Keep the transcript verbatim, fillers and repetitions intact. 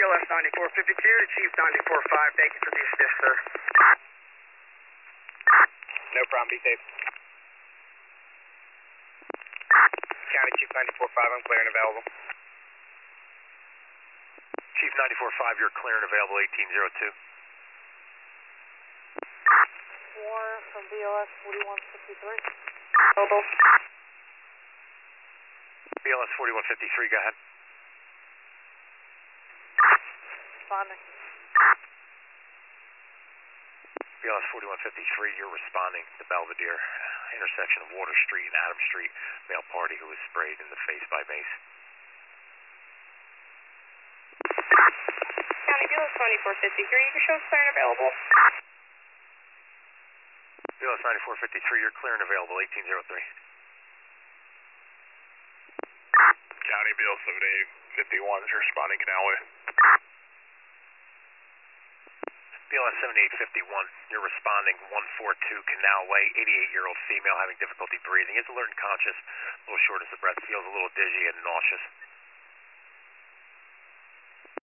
S ninety-four fifty-two to Chief ninety-four five. Thank you for the assist, sir. No problem, be safe. County Chief ninety-four five, I'm clear and available. Chief ninety-four five, you're clear and available, eighteen oh two. Warren from B L S forty-one fifty-three. Mobile. B L S forty-one fifty-three, go ahead. Responding. B L S forty-one fifty-three, you're responding to Belvedere, intersection of Water Street and Adams Street, male party who was sprayed in the face by mace. County B L S ninety-four fifty-three, you can show us clear and available. B L S ninety-four fifty-three, you're clear and available, eighteen oh three. County B L seventy-eight fifty-one is responding Canal Way. B L S seventy-eight fifty-one, you're responding one four two Canal Way, eighty-eight-year-old female having difficulty breathing, is alert and conscious, a little shortness of breath, feels a little dizzy and nauseous.